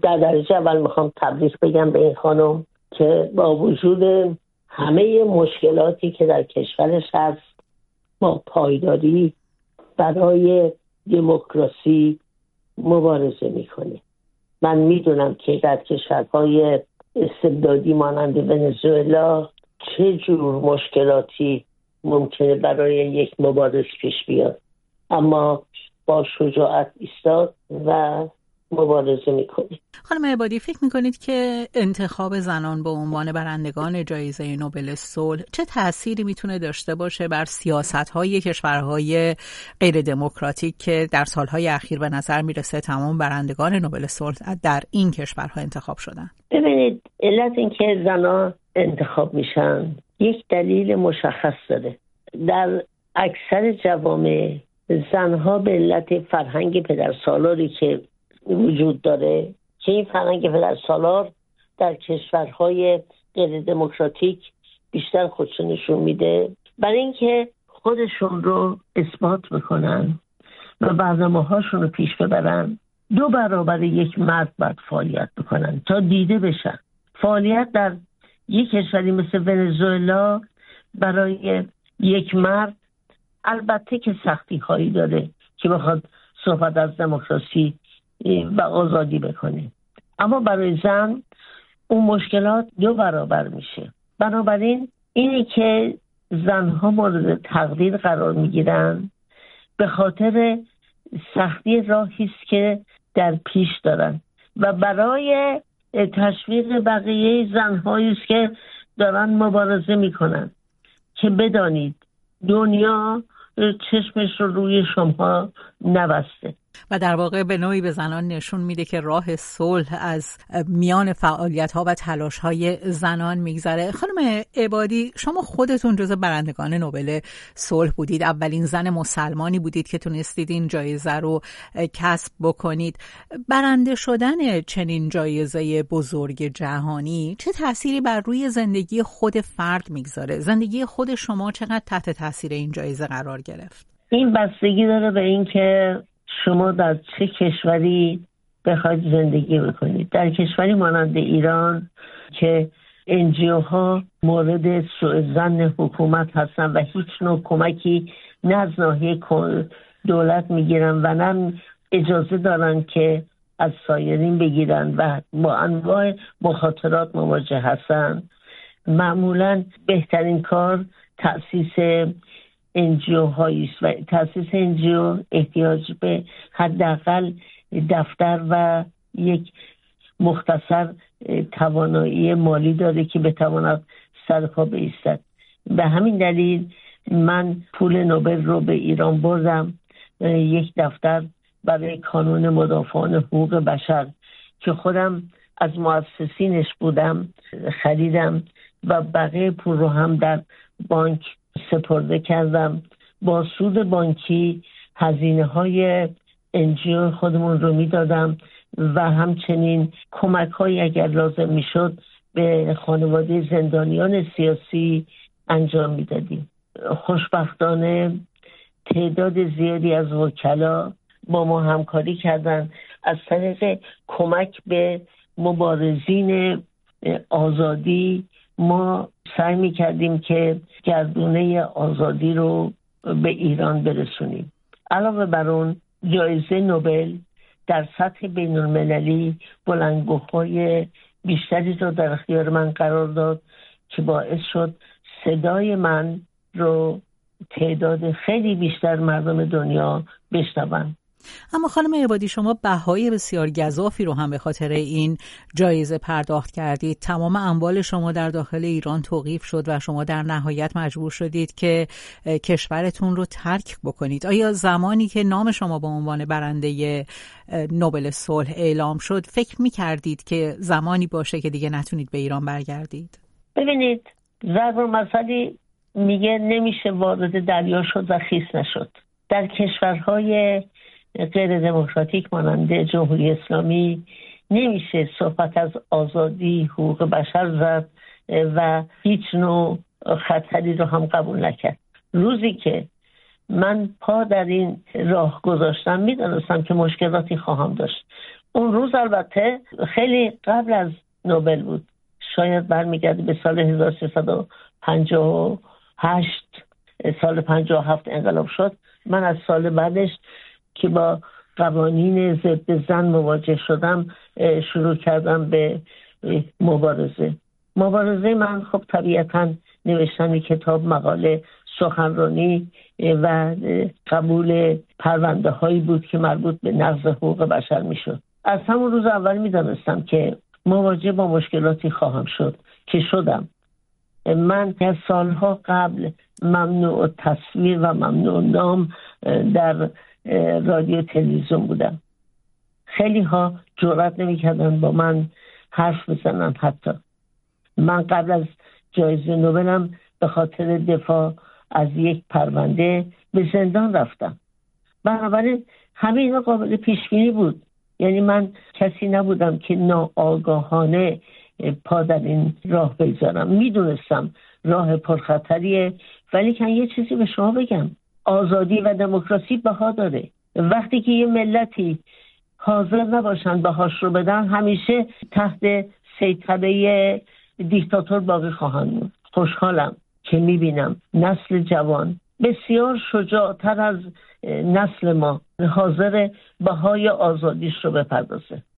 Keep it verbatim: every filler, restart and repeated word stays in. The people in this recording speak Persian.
در درجه اول میخوام تبریک بگم به این خانم که با وجود همه مشکلاتی که در کشورش هست با پایداری برای دموکراسی مبارزه میکنه. من میدونم که در کشورهای استبدادی مانند ونزوئلا چه جور مشکلاتی ممکنه برای یک مبارز پیش بیاد، اما با شجاعت ایستاد و مبارزه میکنه. خانم عبادی، فکر میکنید که انتخاب زنان به عنوان برندگان جایزه نوبل صلح چه تأثیری میتونه داشته باشه بر سیاست‌های کشورهای غیر دموکراتیک که در سالهای اخیر به نظر میرسه تمام برندگان نوبل صلح در این کشورها انتخاب شدن؟ ببینید، علت این که زنان انتخاب میشن یک دلیل مشخص داره. در اکثر جوامع زنها به علت فرهنگ پدرسالاری که وجود داره که این فرهنگ پدرسالار در کشورهای غیر دموکراتیک بیشتر خودشون نشون میده، برای اینکه خودشون رو اثبات بکنن و برنامه هاشون رو پیش ببرن دو برابر یک مرد باید فعالیت بکنن تا دیده بشن. فعالیت در یک کشوری مثل ونزوئلا برای یک مرد البته که سختی هایی داره که بخواد صحبت از دموکراسی و آزادی بکنه، اما برای زن اون مشکلات دو برابر میشه. بنابراین اینی که زنها مورد تقدیر قرار میگیرن به خاطر سختی راهی است که در پیش دارن و برای تشویق بقیه زنهایی است که دارن مبارزه میکنن که بدانید دنیا چشمش رو روی شما نبسته و در واقع به نوعی به زنان نشون میده که راه صلح از میان فعالیت‌ها و تلاش‌های زنان میگذره. خانم عبادی، شما خودتون جزو برندگان نوبل صلح بودید، اولین زن مسلمانی بودید که تونستید این جایزه رو کسب بکنید. برنده شدن چنین جایزه بزرگ جهانی چه تأثیری بر روی زندگی خود فرد میگذاره؟ زندگی خود شما چقدر تحت تأثیر این جایزه قرار گرفت؟ این بستگی داره به این که شما در چه کشوری بخواید زندگی بکنید. در کشوری مانند ایران که انجیو ها مورد سوء ظن حکومت هستن و هیچ نوع کمکی نه از ناحیه دولت میگیرن و نه اجازه دارن که از سایرین بگیرن و با انواع مخاطرات مواجه هستن، معمولا بهترین کار تأسیس انجیو هاییست و تأسیس انجیو احتیاج به حداقل دفتر و یک مختصر توانایی مالی داره که بتواند سر پا بایستد. به همین دلیل من پول نوبل رو به ایران بردم، یک دفتر برای کانون مدافعان حقوق بشر که خودم از مؤسسینش بودم خریدم و بقیه پول رو هم در بانک سپرده کردم. با سود بانکی هزینه های انجیو خودمون رو میدادم و همچنین کمک های اگر لازم میشد به خانواده زندانیان سیاسی انجام میدادیم. خوشبختانه تعداد زیادی از وکلا با ما همکاری کردن. از طریق کمک به مبارزین آزادی ما سعی می‌کردیم که گردونه آزادی رو به ایران برسونیم. علاوه بر اون جایزه نوبل در سطح بین‌المللی بلندگوهای بیشتری رو در اختیار من قرار داد که باعث شد صدای من رو تعداد خیلی بیشتر مردم دنیا بشنون. اما خانم عبادی، شما بهای بسیار گزافی رو هم به خاطر این جایزه پرداخت کردید. تمام اموال شما در داخل ایران توقیف شد و شما در نهایت مجبور شدید که کشورتون رو ترک بکنید. آیا زمانی که نام شما به عنوان برنده نوبل صلح اعلام شد فکر می‌کردید که زمانی باشه که دیگه نتونید به ایران برگردید؟ ببینید، ضرب المثلی میگه نمیشه وارد دریا شد و خیس نشد. در کشورهای غیر دموکراتیک مانند جمهوری اسلامی نمیشه صحبت از آزادی حقوق بشر زد و هیچ نوع خطری رو هم قبول نکرد. روزی که من پا در این راه گذاشتم میدونستم که مشکلاتی خواهم داشت. اون روز البته خیلی قبل از نوبل بود، شاید برمیگرده به سال هزار و سیصد و پنجاه و هشت. سال پنجاه و هفت انقلاب شد. من از سال بعدش که با قوانین ضد زن مواجه شدم شروع کردم به مبارزه. مبارزه من خب طبیعتاً نوشتن کتاب، مقاله، سخنرانی و قبول پرونده هایی بود که مربوط به نقض حقوق بشر می شد. از همون روز اول می دانستم که مواجه با مشکلاتی خواهم شد که شدم. من از سالها قبل ممنوع تصویر و ممنوع نام در رادیو تلویزیون بودم. خیلی ها جرئت نمی کردن با من حرف بزنن. حتی من قبل از جایزه نوبلم به خاطر دفاع از یک پرونده به زندان رفتم. بنابراین همه اینا قابل پیش بینی بود. یعنی من کسی نبودم که ناآگاهانه پا در این راه بگذارم. میدونستم راه پرخطریه، ولی که یه چیزی به شما بگم، آزادی و دموکراسی بها داره. وقتی که یه ملتی حاضر نباشن بهاش رو بدن، همیشه تحت سیطره دیکتاتور باقی خواهند بود. خوشحالم که میبینم نسل جوان بسیار شجاعتر از نسل ما حاضر بهای آزادیش رو بپردازه.